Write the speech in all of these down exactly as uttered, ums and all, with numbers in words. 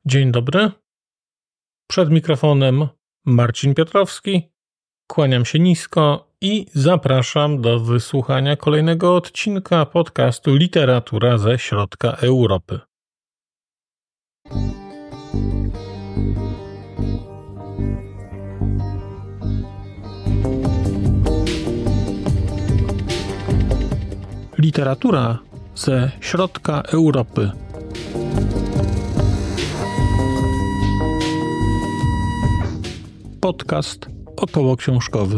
Dzień dobry. Przed mikrofonem Marcin Piotrowski. Kłaniam się nisko i zapraszam do wysłuchania kolejnego odcinka podcastu Literatura ze Środka Europy. Literatura ze Środka Europy. Podcast okołoksiążkowy.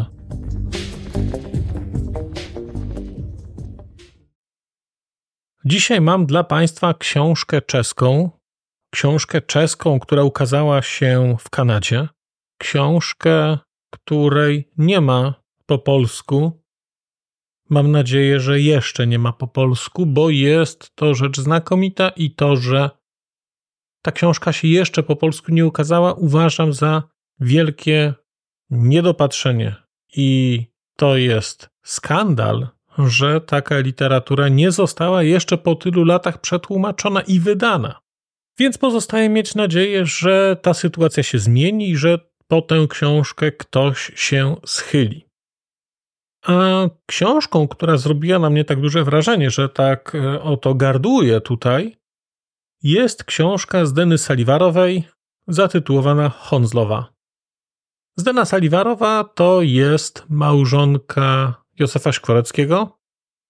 Dzisiaj mam dla Państwa książkę czeską. Książkę czeską, która ukazała się w Kanadzie. Książkę, której nie ma po polsku. Mam nadzieję, że jeszcze nie ma po polsku, bo jest to rzecz znakomita i to, że ta książka się jeszcze po polsku nie ukazała, uważam za wielkie niedopatrzenie. I to jest skandal, że taka literatura nie została jeszcze po tylu latach przetłumaczona i wydana. Więc pozostaje mieć nadzieję, że ta sytuacja się zmieni i że po tę książkę ktoś się schyli. A książką, która zrobiła na mnie tak duże wrażenie, że tak oto gardłuję tutaj, jest książka Zdeny Salivarowej zatytułowana Honzlowa. Zdena Salivarowa to jest małżonka Józefa Szkworeckiego,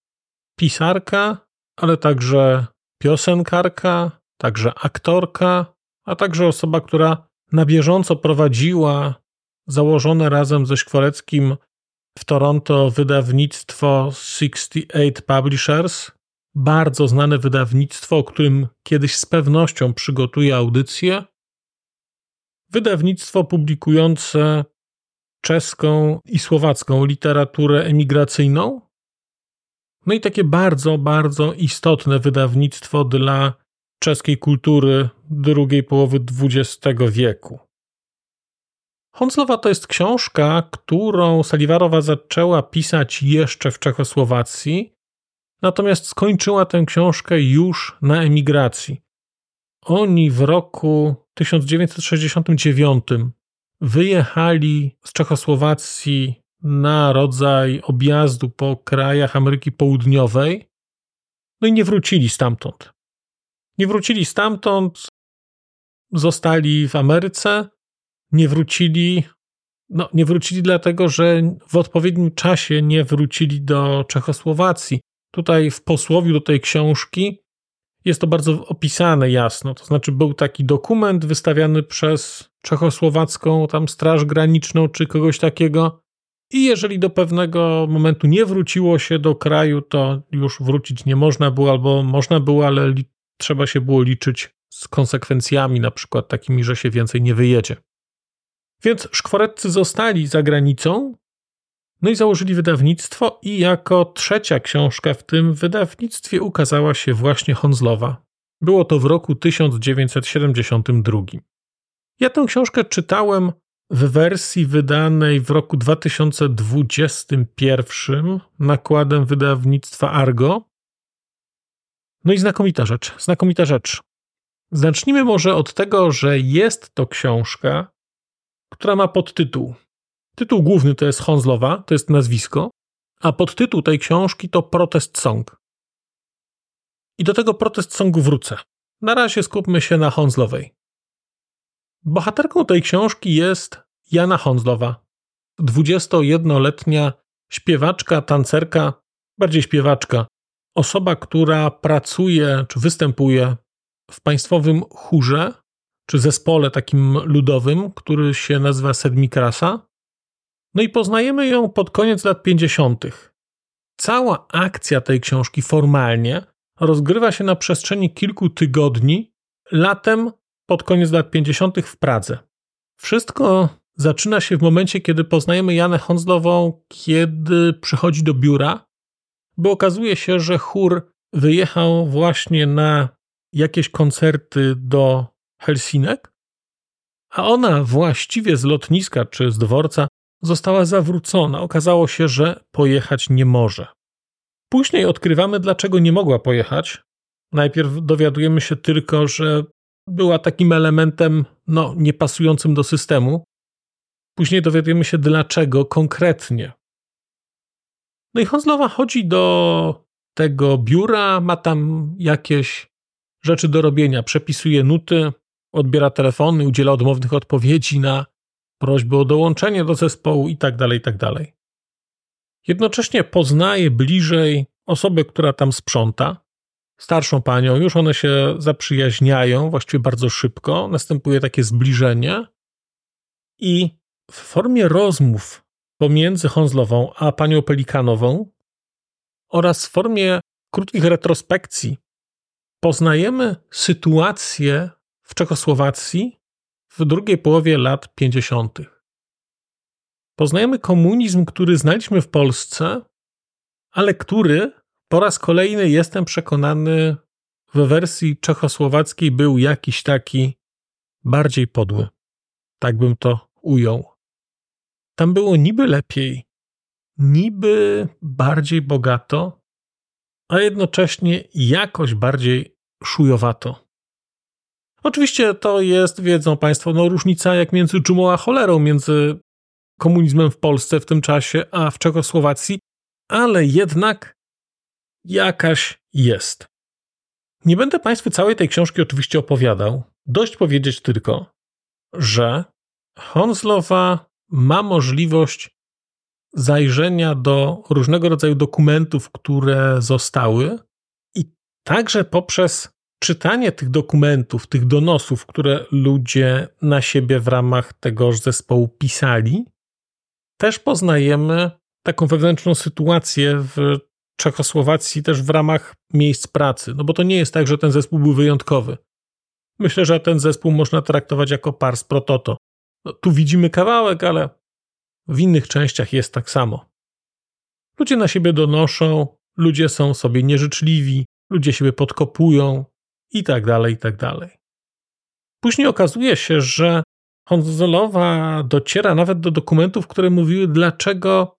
pisarka, ale także piosenkarka, także aktorka, a także osoba, która na bieżąco prowadziła założone razem ze Szkworeckim w Toronto wydawnictwo sześćdziesiąt osiem Publishers, bardzo znane wydawnictwo, o którym kiedyś z pewnością przygotuję audycję. Wydawnictwo publikujące czeską i słowacką literaturę emigracyjną. No i takie bardzo, bardzo istotne wydawnictwo dla czeskiej kultury drugiej połowy dwudziestego wieku. Honzlowa to jest książka, którą Salivarowa zaczęła pisać jeszcze w Czechosłowacji, natomiast skończyła tę książkę już na emigracji. Oni w roku tysiąc dziewięćset sześćdziesiątym dziewiątym wyjechali z Czechosłowacji na rodzaj objazdu po krajach Ameryki Południowej, no i nie wrócili stamtąd. Nie wrócili stamtąd, zostali w Ameryce, nie wrócili, no nie wrócili dlatego, że w odpowiednim czasie nie wrócili do Czechosłowacji. Tutaj w posłowiu do tej książki jest to bardzo opisane jasno, to znaczy był taki dokument wystawiany przez czechosłowacką tam Straż Graniczną czy kogoś takiego i jeżeli do pewnego momentu nie wróciło się do kraju, to już wrócić nie można było albo można było, ale li- trzeba się było liczyć z konsekwencjami, na przykład takimi, że się więcej nie wyjedzie. Więc Szkworeccy zostali za granicą, no i założyli wydawnictwo i jako trzecia książka w tym wydawnictwie ukazała się właśnie Honzlowa. Było to w roku tysiąc dziewięćset siedemdziesiątym drugim. Ja tę książkę czytałem w wersji wydanej w roku dwa tysiące dwudziestym pierwszym nakładem wydawnictwa Argo. No i znakomita rzecz, znakomita rzecz. Zacznijmy może od tego, że jest to książka, która ma podtytuł. Tytuł główny to jest Honzlowa, to jest nazwisko, a podtytuł tej książki to Protest Song. I do tego Protest Songu wrócę. Na razie skupmy się na Honzlowej. Bohaterką tej książki jest Jana Honzlowa, dwudziestojednoletnia śpiewaczka, tancerka, bardziej śpiewaczka, osoba, która pracuje czy występuje w państwowym chórze czy zespole takim ludowym, który się nazywa Sedmikrasa. No i poznajemy ją pod koniec lat pięćdziesiątych. Cała akcja tej książki formalnie rozgrywa się na przestrzeni kilku tygodni latem pod koniec lat pięćdziesiątych w Pradze. Wszystko zaczyna się w momencie, kiedy poznajemy Janę Honzlową, kiedy przychodzi do biura, bo okazuje się, że chór wyjechał właśnie na jakieś koncerty do Helsinek, a ona właściwie z lotniska czy z dworca została zawrócona. Okazało się, że pojechać nie może. Później odkrywamy, dlaczego nie mogła pojechać. Najpierw dowiadujemy się tylko, że była takim elementem no, niepasującym do systemu. Później dowiadujemy się, dlaczego konkretnie. No i Honslowa chodzi do tego biura, ma tam jakieś rzeczy do robienia, przepisuje nuty, odbiera telefony, udziela odmownych odpowiedzi na prośby o dołączenie do zespołu i tak dalej, i tak dalej. Jednocześnie poznaje bliżej osobę, która tam sprząta, starszą panią, już one się zaprzyjaźniają, właściwie bardzo szybko, następuje takie zbliżenie i w formie rozmów pomiędzy Honslową a panią Pelikanową oraz w formie krótkich retrospekcji poznajemy sytuację w Czechosłowacji w drugiej połowie lat pięćdziesiątych. Poznajemy komunizm, który znaliśmy w Polsce, ale który po raz kolejny, jestem przekonany, w wersji czechosłowackiej był jakiś taki bardziej podły. Tak bym to ujął. Tam było niby lepiej, niby bardziej bogato, a jednocześnie jakoś bardziej szujowato. Oczywiście to jest, wiedzą Państwo, no różnica jak między dżumą a cholerą, między komunizmem w Polsce w tym czasie, a w Czechosłowacji, ale jednak jakaś jest. Nie będę Państwu całej tej książki oczywiście opowiadał. Dość powiedzieć tylko, że Honslowa ma możliwość zajrzenia do różnego rodzaju dokumentów, które zostały i także poprzez czytanie tych dokumentów, tych donosów, które ludzie na siebie w ramach tegoż zespołu pisali, też poznajemy taką wewnętrzną sytuację w Czechosłowacji też w ramach miejsc pracy. No bo to nie jest tak, że ten zespół był wyjątkowy. Myślę, że ten zespół można traktować jako pars pro toto. No, tu widzimy kawałek, ale w innych częściach jest tak samo. Ludzie na siebie donoszą, ludzie są sobie nieżyczliwi, ludzie siebie podkopują i tak dalej, i tak dalej. Później okazuje się, że Honslowa dociera nawet do dokumentów, które mówiły, dlaczego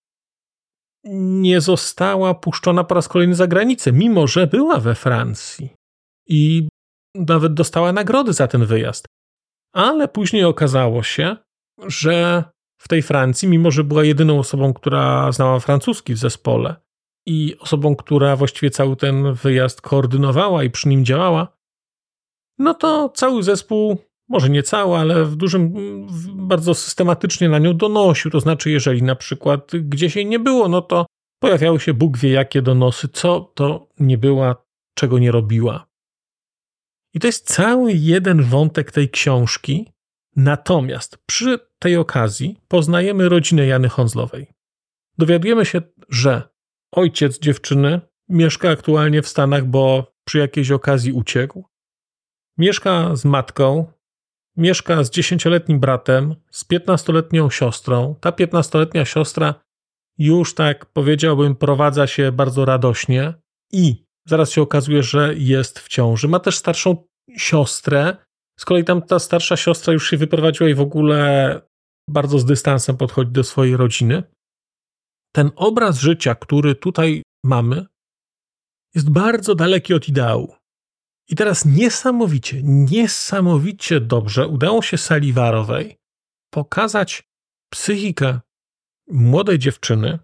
nie została puszczona po raz kolejny za granicę, mimo że była we Francji i nawet dostała nagrody za ten wyjazd. Ale później okazało się, że w tej Francji, mimo że była jedyną osobą, która znała francuski w zespole i osobą, która właściwie cały ten wyjazd koordynowała i przy nim działała, no to cały zespół, może nie cały, ale w dużym, bardzo systematycznie na nią donosił. To znaczy, jeżeli na przykład gdzieś jej nie było, no to pojawiały się Bóg wie jakie donosy, co to nie była, czego nie robiła. I to jest cały jeden wątek tej książki. Natomiast przy tej okazji poznajemy rodzinę Jany Honslowej. Dowiadujemy się, że ojciec dziewczyny mieszka aktualnie w Stanach, bo przy jakiejś okazji uciekł. Mieszka z matką, mieszka z dziesięcioletnim bratem, z piętnastoletnią siostrą. Ta piętnastoletnia siostra już, tak powiedziałbym, prowadza się bardzo radośnie i zaraz się okazuje, że jest w ciąży. Ma też starszą siostrę. Z kolei tam ta starsza siostra już się wyprowadziła i w ogóle bardzo z dystansem podchodzi do swojej rodziny. Ten obraz życia, który tutaj mamy, jest bardzo daleki od ideału. I teraz niesamowicie, niesamowicie dobrze udało się Salivarowej pokazać psychikę młodej dziewczyny,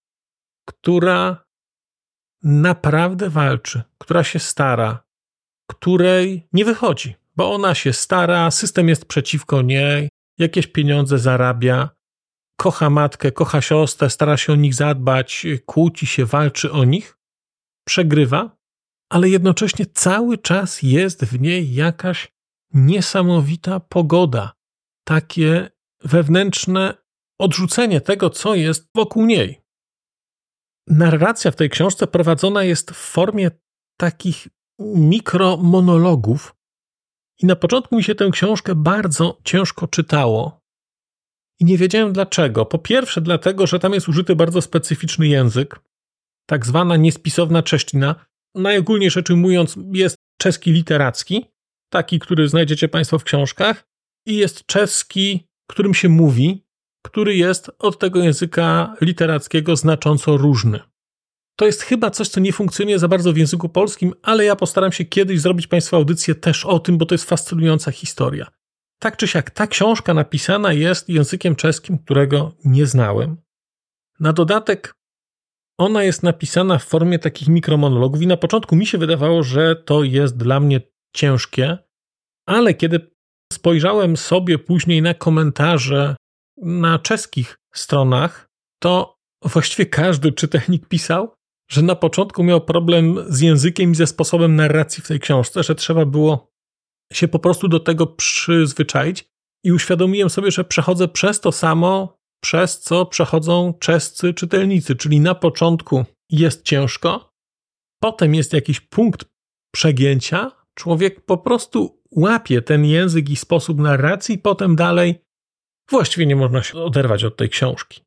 która naprawdę walczy, która się stara, której nie wychodzi, bo ona się stara, system jest przeciwko niej, jakieś pieniądze zarabia, kocha matkę, kocha siostrę, stara się o nich zadbać, kłóci się, walczy o nich, przegrywa, ale jednocześnie cały czas jest w niej jakaś niesamowita pogoda, takie wewnętrzne odrzucenie tego, co jest wokół niej. Narracja w tej książce prowadzona jest w formie takich mikromonologów i na początku mi się tę książkę bardzo ciężko czytało i nie wiedziałem dlaczego. Po pierwsze dlatego, że tam jest użyty bardzo specyficzny język, tak zwana niespisowna cześćina. Najogólniej rzecz ujmując, jest czeski literacki, taki, który znajdziecie Państwo w książkach, i jest czeski, którym się mówi, który jest od tego języka literackiego znacząco różny. To jest chyba coś, co nie funkcjonuje za bardzo w języku polskim, ale ja postaram się kiedyś zrobić Państwu audycję też o tym, bo to jest fascynująca historia. Tak czy siak, ta książka napisana jest językiem czeskim, którego nie znałem. Na dodatek ona jest napisana w formie takich mikromonologów i na początku mi się wydawało, że to jest dla mnie ciężkie, ale kiedy spojrzałem sobie później na komentarze na czeskich stronach, to właściwie każdy czytelnik pisał, że na początku miał problem z językiem i ze sposobem narracji w tej książce, że trzeba było się po prostu do tego przyzwyczaić i uświadomiłem sobie, że przechodzę przez to samo, przez co przechodzą czescy czytelnicy, czyli na początku jest ciężko, potem jest jakiś punkt przegięcia, człowiek po prostu łapie ten język i sposób narracji, potem dalej właściwie nie można się oderwać od tej książki.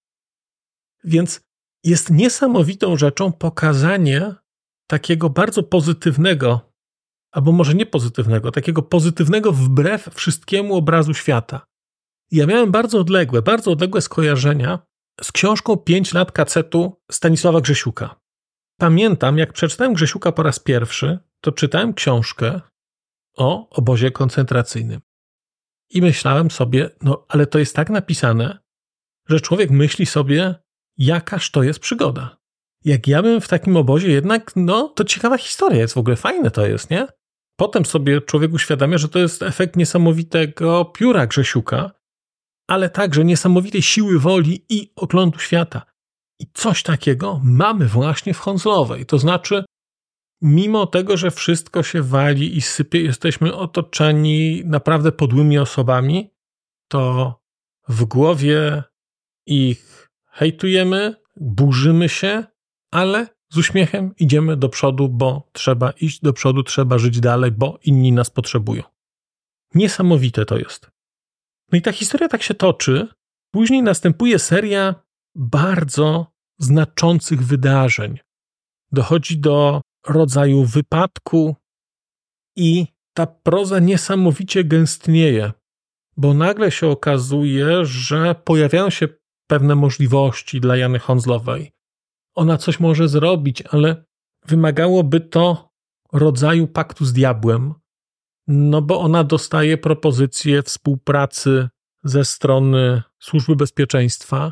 Więc jest niesamowitą rzeczą pokazanie takiego bardzo pozytywnego, albo może nie pozytywnego, takiego pozytywnego wbrew wszystkiemu obrazu świata. Ja miałem bardzo odległe, bardzo odległe skojarzenia z książką Pięć lat kacetu Stanisława Grzesiuka. Pamiętam, jak przeczytałem Grzesiuka po raz pierwszy, to czytałem książkę o obozie koncentracyjnym. I myślałem sobie, no ale to jest tak napisane, że człowiek myśli sobie, jakaż to jest przygoda. Jak ja bym w takim obozie jednak, no to ciekawa historia jest, w ogóle fajne to jest, nie? Potem sobie człowiek uświadamia, że to jest efekt niesamowitego pióra Grzesiuka, ale także niesamowitej siły woli i oglądu świata. I coś takiego mamy właśnie w Honslowej. To znaczy, mimo tego, że wszystko się wali i sypie, jesteśmy otoczeni naprawdę podłymi osobami, to w głowie ich hejtujemy, burzymy się, ale z uśmiechem idziemy do przodu, bo trzeba iść do przodu, trzeba żyć dalej, bo inni nas potrzebują. Niesamowite to jest. No i ta historia tak się toczy. Później następuje seria bardzo znaczących wydarzeń. Dochodzi do rodzaju wypadku i ta proza niesamowicie gęstnieje, bo nagle się okazuje, że pojawiają się pewne możliwości dla Jany Honslowej. Ona coś może zrobić, ale wymagałoby to rodzaju paktu z diabłem, no bo ona dostaje propozycję współpracy ze strony Służby Bezpieczeństwa.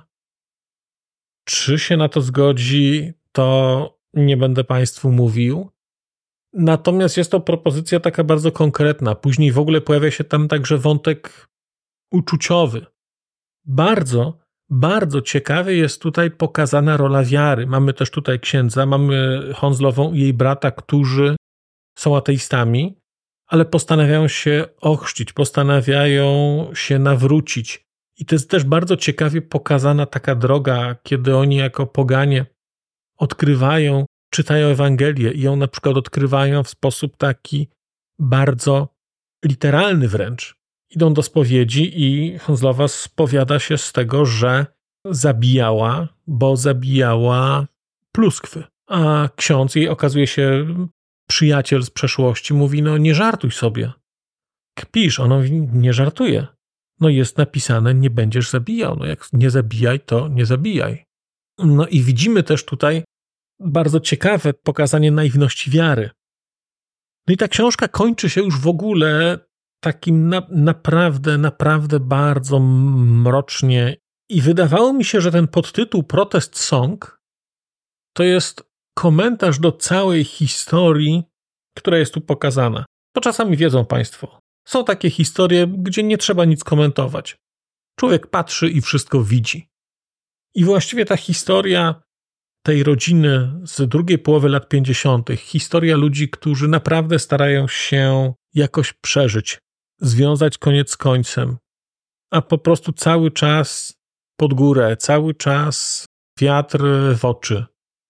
Czy się na to zgodzi, to nie będę Państwu mówił. Natomiast jest to propozycja taka bardzo konkretna. Później w ogóle pojawia się tam także wątek uczuciowy. Bardzo, bardzo ciekawie jest tutaj pokazana rola wiary. Mamy też tutaj księdza, mamy Honslową i jej brata, którzy są ateistami, ale postanawiają się ochrzcić, postanawiają się nawrócić. I to jest też bardzo ciekawie pokazana taka droga, kiedy oni jako poganie odkrywają, czytają Ewangelię i ją na przykład odkrywają w sposób taki bardzo literalny wręcz. Idą do spowiedzi i Honslowa spowiada się z tego, że zabijała, bo zabijała pluskwy. A ksiądz, jej okazuje się przyjaciel z przeszłości, mówi, no nie żartuj sobie. Kpisz, ona mówi, nie żartuje. No jest napisane, nie będziesz zabijał. No jak nie zabijaj, to nie zabijaj. No i widzimy też tutaj bardzo ciekawe pokazanie naiwności wiary. No i ta książka kończy się już w ogóle takim na, naprawdę, naprawdę bardzo mrocznie. I wydawało mi się, że ten podtytuł Protest Song to jest komentarz do całej historii, która jest tu pokazana. To czasami wiedzą Państwo. Są takie historie, gdzie nie trzeba nic komentować. Człowiek patrzy i wszystko widzi. I właściwie ta historia tej rodziny z drugiej połowy lat pięćdziesiątych, historia ludzi, którzy naprawdę starają się jakoś przeżyć, związać koniec z końcem, a po prostu cały czas pod górę, cały czas wiatr w oczy.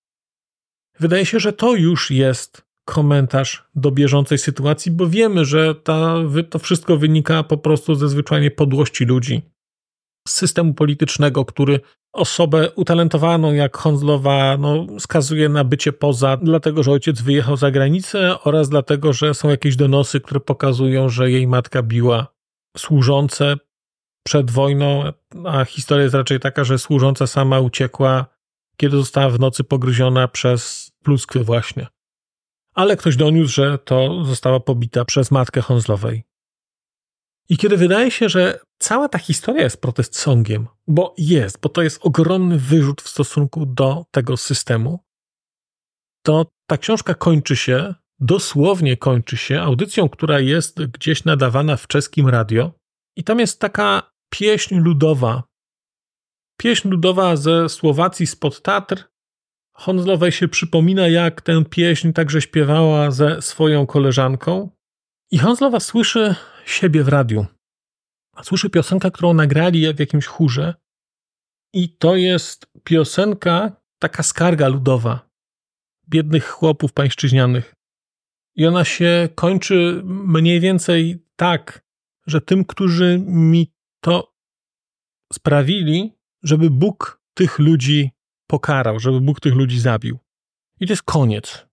Wydaje się, że to już jest komentarz do bieżącej sytuacji, bo wiemy, że ta, to wszystko wynika po prostu ze zwyczajnej podłości ludzi. Z systemu politycznego, który osobę utalentowaną jak Honslowa no, skazuje na bycie poza, dlatego że ojciec wyjechał za granicę oraz dlatego, że są jakieś donosy, które pokazują, że jej matka biła służące przed wojną, a historia jest raczej taka, że służąca sama uciekła, kiedy została w nocy pogryziona przez pluskwy właśnie. Ale ktoś doniósł, że to została pobita przez matkę Honslowej. I kiedy wydaje się, że cała ta historia jest protest songiem, bo jest, bo to jest ogromny wyrzut w stosunku do tego systemu, to ta książka kończy się, dosłownie kończy się audycją, która jest gdzieś nadawana w czeskim radio i tam jest taka pieśń ludowa. Pieśń ludowa ze Słowacji, spod Tatr. Honslowej się przypomina, jak tę pieśń także śpiewała ze swoją koleżanką i Honslowa słyszy siebie w radiu. Słyszy piosenkę, którą nagrali w jakimś chórze i to jest piosenka, taka skarga ludowa biednych chłopów pańszczyźnianych. I ona się kończy mniej więcej tak, że tym, którzy mi to sprawili, żeby Bóg tych ludzi pokarał, żeby Bóg tych ludzi zabił. I to jest koniec.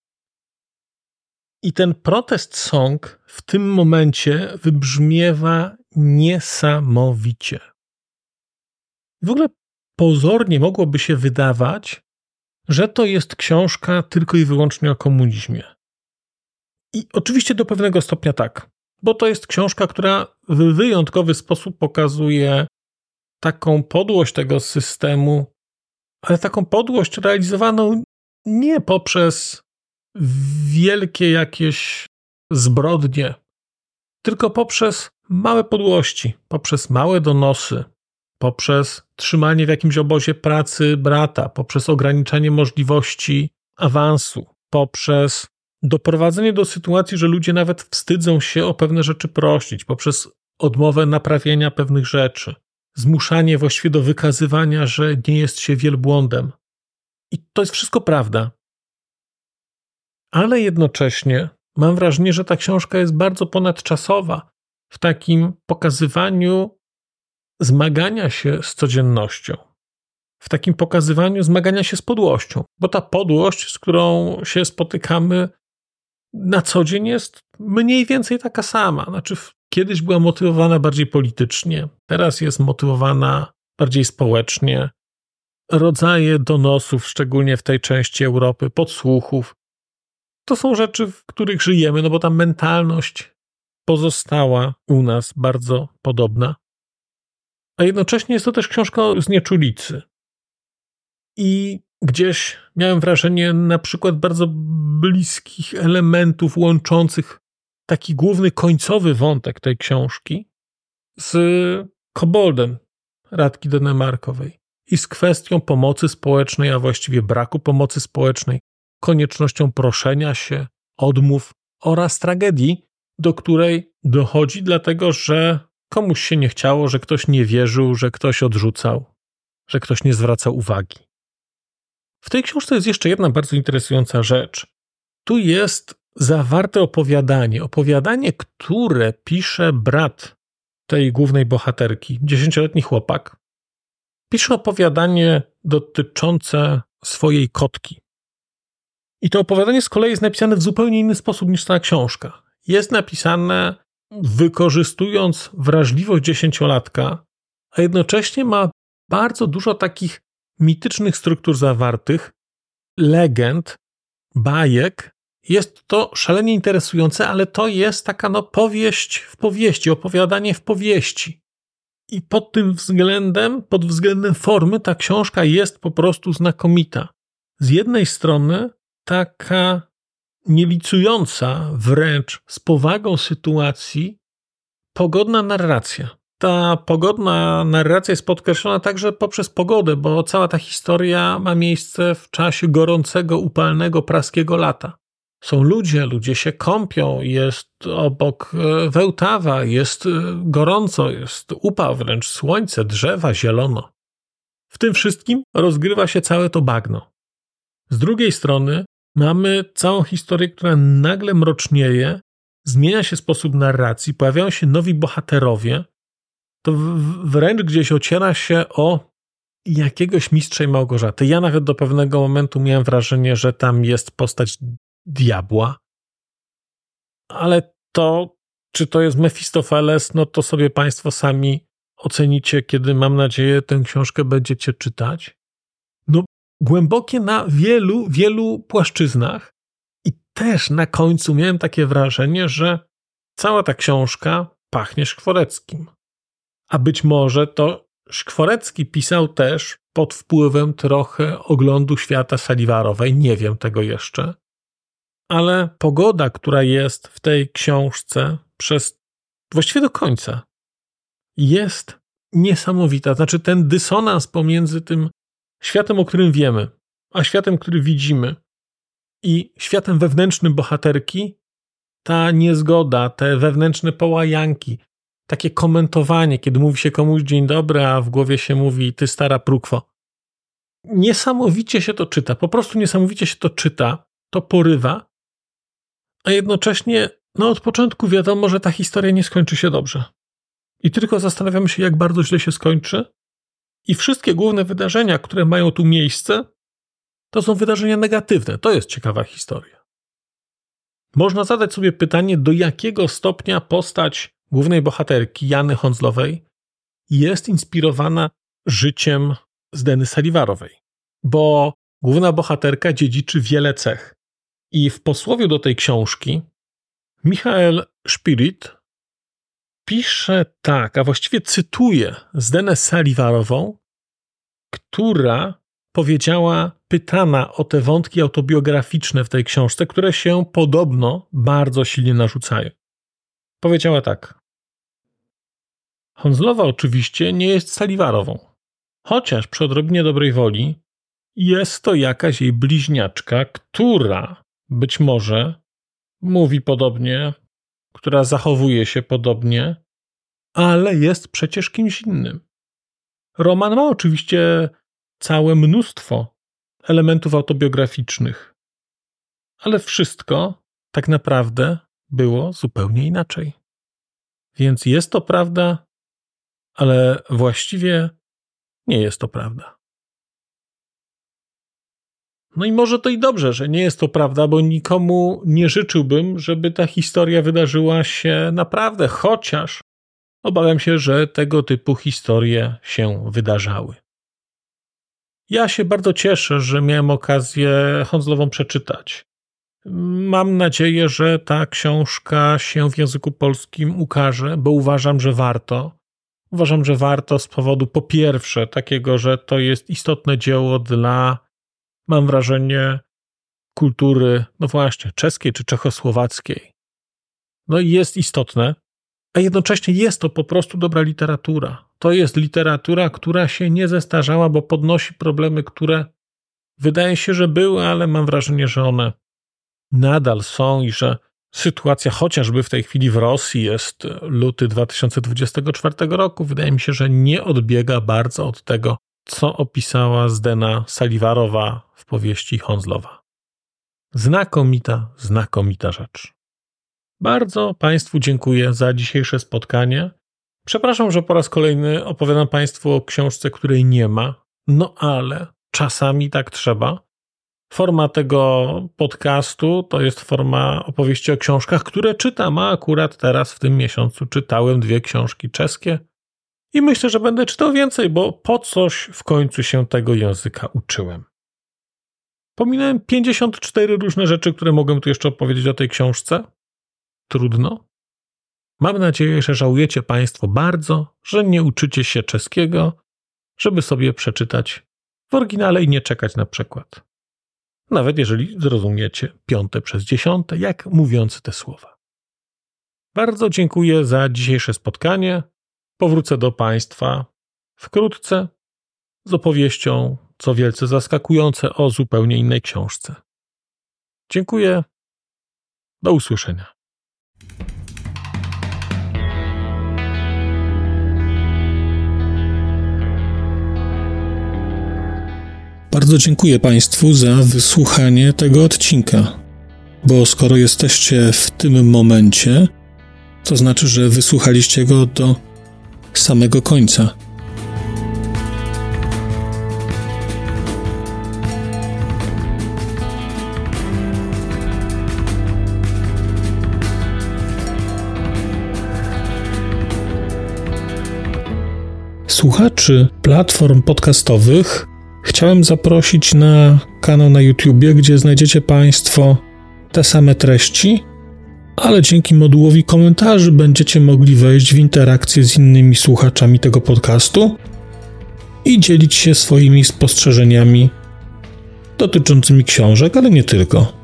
I ten protest song w tym momencie wybrzmiewa niesamowicie. W ogóle pozornie mogłoby się wydawać, że to jest książka tylko i wyłącznie o komunizmie. I oczywiście do pewnego stopnia tak, bo to jest książka, która w wyjątkowy sposób pokazuje taką podłość tego systemu, ale taką podłość realizowaną nie poprzez wielkie jakieś zbrodnie, tylko poprzez małe podłości, poprzez małe donosy, poprzez trzymanie w jakimś obozie pracy brata, poprzez ograniczanie możliwości awansu, poprzez doprowadzenie do sytuacji, że ludzie nawet wstydzą się o pewne rzeczy prosić, poprzez odmowę naprawienia pewnych rzeczy, zmuszanie właściwie do wykazywania, że nie jest się wielbłądem. I to jest wszystko prawda. Ale jednocześnie mam wrażenie, że ta książka jest bardzo ponadczasowa w takim pokazywaniu zmagania się z codziennością, w takim pokazywaniu zmagania się z podłością, bo ta podłość, z którą się spotykamy na co dzień, jest mniej więcej taka sama. Znaczy, kiedyś była motywowana bardziej politycznie, teraz jest motywowana bardziej społecznie. Rodzaje donosów, szczególnie w tej części Europy, podsłuchów, to są rzeczy, w których żyjemy, no bo ta mentalność pozostała u nas bardzo podobna. A jednocześnie jest to też książka o znieczulicy. I gdzieś miałem wrażenie na przykład bardzo bliskich elementów łączących taki główny końcowy wątek tej książki z koboldem Radki Denemarkowej i z kwestią pomocy społecznej, a właściwie braku pomocy społecznej, koniecznością proszenia się, odmów oraz tragedii, do której dochodzi dlatego, że komuś się nie chciało, że ktoś nie wierzył, że ktoś odrzucał, że ktoś nie zwracał uwagi. W tej książce jest jeszcze jedna bardzo interesująca rzecz. Tu jest zawarte opowiadanie. Opowiadanie, które pisze brat tej głównej bohaterki, dziesięcioletni chłopak. Pisze opowiadanie dotyczące swojej kotki. I to opowiadanie z kolei jest napisane w zupełnie inny sposób niż ta książka. Jest napisane wykorzystując wrażliwość dziesięciolatka, a jednocześnie ma bardzo dużo takich mitycznych struktur zawartych, legend, bajek. Jest to szalenie interesujące, ale to jest taka no powieść w powieści, opowiadanie w powieści. I pod tym względem, pod względem formy ta książka jest po prostu znakomita. Z jednej strony taka nielicująca wręcz z powagą sytuacji pogodna narracja. Ta pogodna narracja jest podkreślona także poprzez pogodę, bo cała ta historia ma miejsce w czasie gorącego, upalnego, praskiego lata. Są ludzie, ludzie się kąpią, jest obok Wełtawa, jest gorąco, jest upał, wręcz słońce, drzewa, zielono. W tym wszystkim rozgrywa się całe to bagno. Z drugiej strony mamy całą historię, która nagle mrocznieje, zmienia się sposób narracji, pojawiają się nowi bohaterowie. To wręcz gdzieś ociera się o jakiegoś mistrza i Małgorzaty. Ja nawet do pewnego momentu miałem wrażenie, że tam jest postać diabła. Ale to, czy to jest Mefistofeles, no to sobie państwo sami ocenicie, kiedy, mam nadzieję, tę książkę będziecie czytać. No, głębokie na wielu, wielu płaszczyznach i też na końcu miałem takie wrażenie, że cała ta książka pachnie Szkworeckim. A być może to Szkworecki pisał też pod wpływem trochę oglądu świata Salivarowej, nie wiem tego jeszcze. Ale pogoda, która jest w tej książce przez właściwie do końca, jest niesamowita. Znaczy ten dysonans pomiędzy tym światem, o którym wiemy, a światem, który widzimy i światem wewnętrznym bohaterki, ta niezgoda, te wewnętrzne połajanki, takie komentowanie, kiedy mówi się komuś dzień dobry, a w głowie się mówi ty stara prukwo. Niesamowicie się to czyta, po prostu niesamowicie się to czyta, to porywa, a jednocześnie no od początku wiadomo, że ta historia nie skończy się dobrze. I tylko zastanawiamy się, jak bardzo źle się skończy. I wszystkie główne wydarzenia, które mają tu miejsce, to są wydarzenia negatywne. To jest ciekawa historia. Można zadać sobie pytanie, do jakiego stopnia postać głównej bohaterki, Jany Honzlowej, jest inspirowana życiem Zdeny Salivarowej. Bo główna bohaterka dziedziczy wiele cech. I w posłowiu do tej książki Michael Spirit pisze tak, a właściwie cytuje Zdenę Salivarową, która powiedziała, pytana o te wątki autobiograficzne w tej książce, które się podobno bardzo silnie narzucają. Powiedziała tak. Honzlowa oczywiście nie jest Salivarową, chociaż przy odrobinie dobrej woli jest to jakaś jej bliźniaczka, która być może mówi podobnie, która zachowuje się podobnie, ale jest przecież kimś innym. Roman ma oczywiście całe mnóstwo elementów autobiograficznych, ale wszystko tak naprawdę było zupełnie inaczej. Więc jest to prawda, ale właściwie nie jest to prawda. No i może to i dobrze, że nie jest to prawda, bo nikomu nie życzyłbym, żeby ta historia wydarzyła się naprawdę, chociaż obawiam się, że tego typu historie się wydarzały. Ja się bardzo cieszę, że miałem okazję Honzlową przeczytać. Mam nadzieję, że ta książka się w języku polskim ukaże, bo uważam, że warto. Uważam, że warto z powodu po pierwsze takiego, że to jest istotne dzieło dla, mam wrażenie, kultury, no właśnie, czeskiej czy czechosłowackiej. No i jest istotne, a jednocześnie jest to po prostu dobra literatura. To jest literatura, która się nie zestarzała, bo podnosi problemy, które wydaje się, że były, ale mam wrażenie, że one nadal są i że sytuacja chociażby w tej chwili w Rosji jest luty dwa tysiące dwudziestego czwartego roku. Wydaje mi się, że nie odbiega bardzo od tego, co opisała Zdena Salivarowa w powieści Honzlowa. Znakomita, znakomita rzecz. Bardzo Państwu dziękuję za dzisiejsze spotkanie. Przepraszam, że po raz kolejny opowiadam Państwu o książce, której nie ma, no ale czasami tak trzeba. Forma tego podcastu to jest forma opowieści o książkach, które czytam, a akurat teraz w tym miesiącu czytałem dwie książki czeskie i myślę, że będę czytał więcej, bo po coś w końcu się tego języka uczyłem. Pominąłem pięćdziesiąt cztery różne rzeczy, które mogłem tu jeszcze opowiedzieć o tej książce. Trudno. Mam nadzieję, że żałujecie Państwo bardzo, że nie uczycie się czeskiego, żeby sobie przeczytać w oryginale i nie czekać na przekład. Nawet jeżeli zrozumiecie piąte przez dziesiąte, jak mówiący te słowa. Bardzo dziękuję za dzisiejsze spotkanie. Powrócę do Państwa wkrótce z opowieścią, co wielce zaskakujące, o zupełnie innej książce. Dziękuję. Do usłyszenia. Bardzo dziękuję Państwu za wysłuchanie tego odcinka, bo skoro jesteście w tym momencie, to znaczy, że wysłuchaliście go do samego końca. Słuchaczy platform podcastowych chciałem zaprosić na kanał na YouTubie, gdzie znajdziecie Państwo te same treści, ale dzięki modułowi komentarzy będziecie mogli wejść w interakcję z innymi słuchaczami tego podcastu i dzielić się swoimi spostrzeżeniami dotyczącymi książek, ale nie tylko.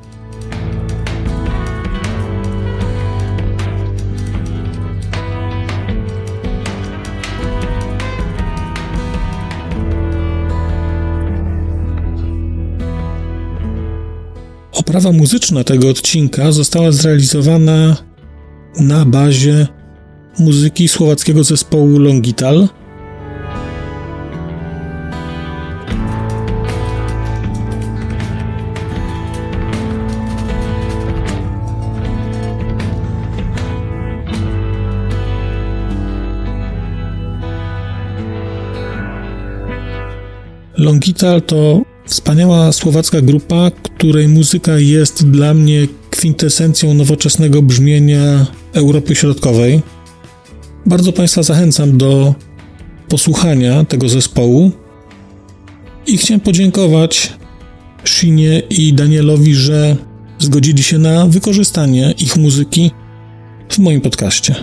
Oprawa muzyczna tego odcinka została zrealizowana na bazie muzyki słowackiego zespołu Longital. Longital to wspaniała słowacka grupa, której muzyka jest dla mnie kwintesencją nowoczesnego brzmienia Europy Środkowej. Bardzo Państwa zachęcam do posłuchania tego zespołu i chciałem podziękować Shinie i Danielowi, że zgodzili się na wykorzystanie ich muzyki w moim podcaście.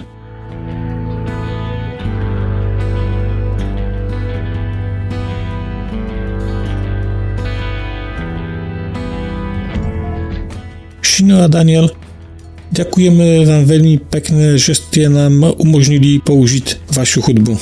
Shino a Daniel, ďakujeme vám veľmi pekne, že ste nám umožnili použiť vašu hudbu.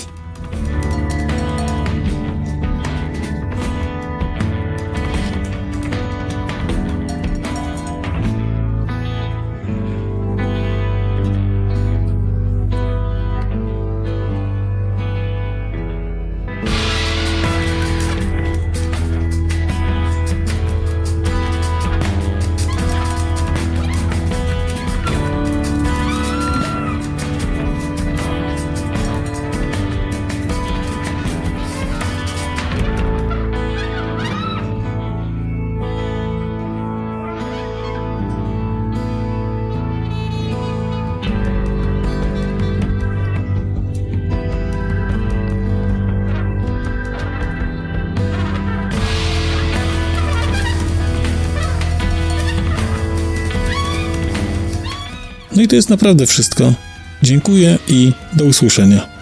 No i to jest naprawdę wszystko. Dziękuję i do usłyszenia.